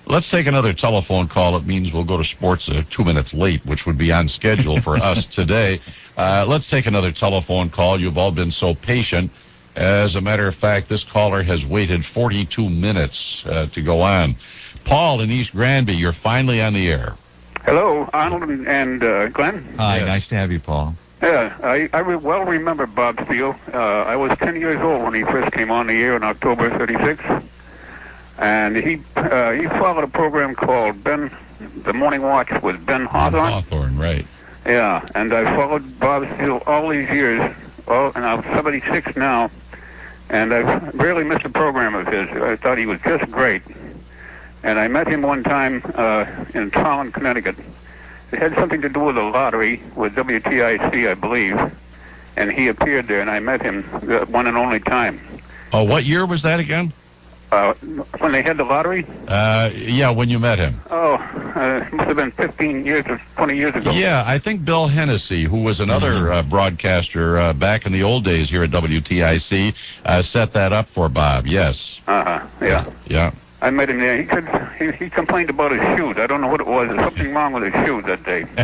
Let's take another telephone call. It means we'll go to sports 2 minutes late, which would be on schedule for us today. Let's take another telephone call. You've all been so patient. As a matter of fact, this caller has waited 42 minutes to go on. Paul in East Granby, you're finally on the air. Hello, Arnold and Glenn. Hi, Yes. Nice to have you, Paul. Yeah, I well remember Bob Steele. I was 10 years old when he first came on the air in October '36, and he followed a program called The Morning Watch with Ben Hawthorne. Hawthorne, right. Yeah, and I followed Bob Steele all these years, and I'm 76 now, and I've rarely missed a program of his. I thought he was just great. And I met him one time in Tolland, Connecticut. It had something to do with a lottery with WTIC, I believe, and he appeared there, and I met him one and only time. Oh, what year was that again? When they had the lottery? Yeah, when you met him. Oh, it must have been 15 years or 20 years ago. Yeah, I think Bill Hennessy, who was another broadcaster back in the old days here at WTIC, set that up for Bob, yes. Yeah. Yeah. I met him there. He said he complained about his shoes. I don't know what it was. There's something wrong with his shoes that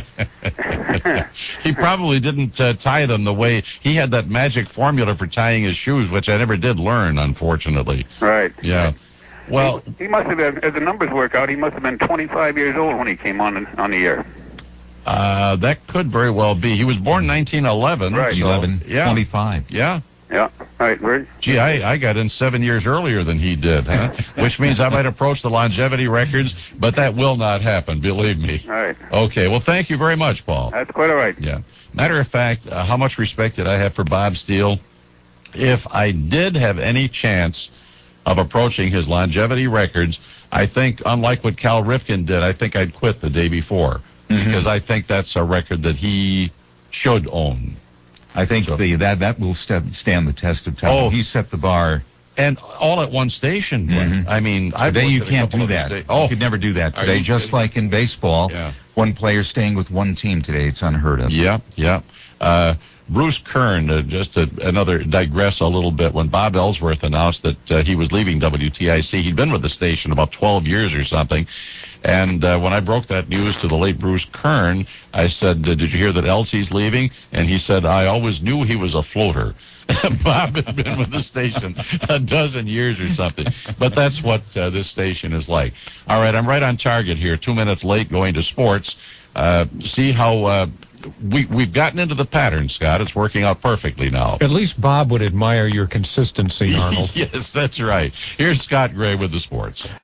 day. He probably didn't tie them the way he had that magic formula for tying his shoes, which I never did learn, unfortunately. Right. Yeah. Well, he must have been, as the numbers work out, he must have been 25 years old when he came on the air. that could very well be. He was born 1911. Right. So, 11, yeah. 25. Yeah. Yeah. Right. Right. Gee, I got in 7 years earlier than he did, huh? Which means I might approach the longevity records, but that will not happen, believe me. Right. Okay, well, thank you very much, Paul. That's quite all right. Yeah. Matter of fact, how much respect did I have for Bob Steele? If I did have any chance of approaching his longevity records, I think, unlike what Cal Ripken did, I think I'd quit the day before, because I think that's a record that he should own. I think that will stand the test of time. Oh. He set the bar. And all at one station, Glenn. I mean, Today you can't do that. You could never do that today. Just like in baseball, one player staying with one team today, it's unheard of. Yeah. Bruce Kern, just another digress a little bit. When Bob Ellsworth announced that he was leaving WTIC, he'd been with the station about 12 years or something. And when I broke that news to the late Bruce Kern, I said, did you hear that Elsie's leaving? And he said, I always knew he was a floater. Bob had been with the station a dozen years or something. But that's what this station is like. All right, I'm right on target here. 2 minutes late going to sports. See how we've gotten into the pattern, Scott. It's working out perfectly now. At least Bob would admire your consistency, Arnold. Yes, that's right. Here's Scott Gray with the sports.